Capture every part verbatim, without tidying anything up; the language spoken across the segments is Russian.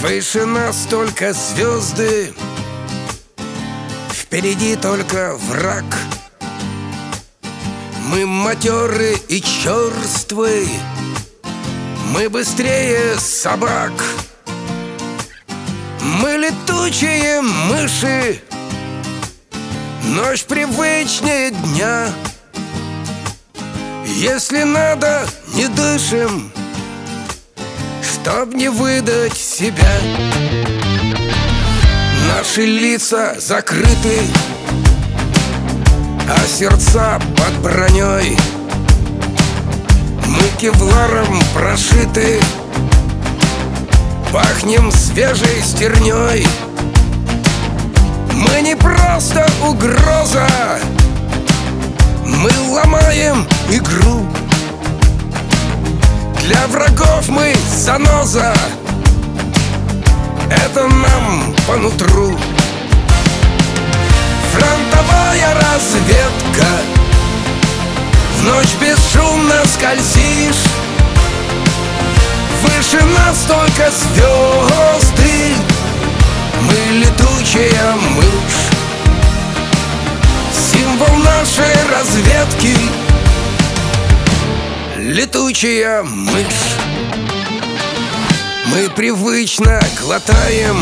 Выше нас только звезды, впереди только враг. Мы матеры и черствы, мы быстрее собак. Мы летучие мыши, ночь привычнее дня. Если надо, не дышим, чтоб не выдать себя. Наши лица закрыты, а сердца под броней. Мы кевларом прошиты, пахнем свежей стерней. Мы не просто угроза, мы ломаем игру. Для врагов мы заноза, это нам по нутру. Фронтовая разведка, в ночь бесшумно скользишь. Выше нас только звезды, мы летучая мышь. Символ нашей разведки — летучая мышь. Мы привычно глотаем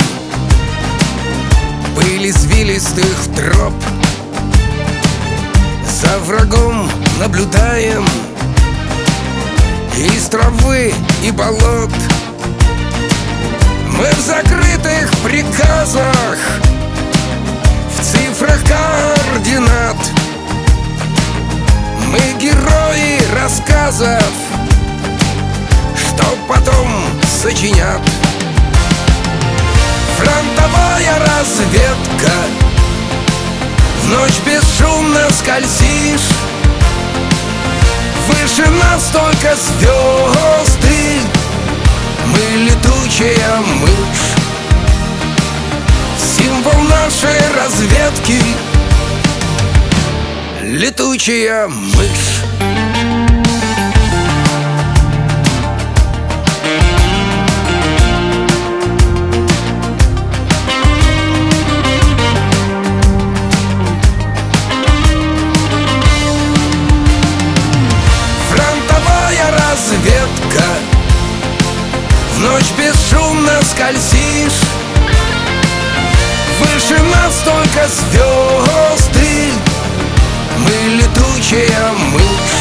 пыль извилистых троп, за врагом наблюдаем из травы и болот. Мы в закрытых приказах, в цифрах координат. Мы герои рассказов, что потом сочинят. Фронтовая разведка, в ночь бесшумно скользишь. Выше нас только звезды, мы летучая мышь. Символ нашей разведки — летучая мышь. Разведка, в ночь бесшумно скользишь. Выше нас только звезды, мы летучая мышь.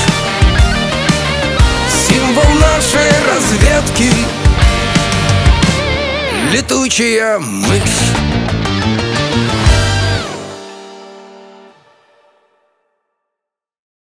Символ нашей разведки — летучая мышь.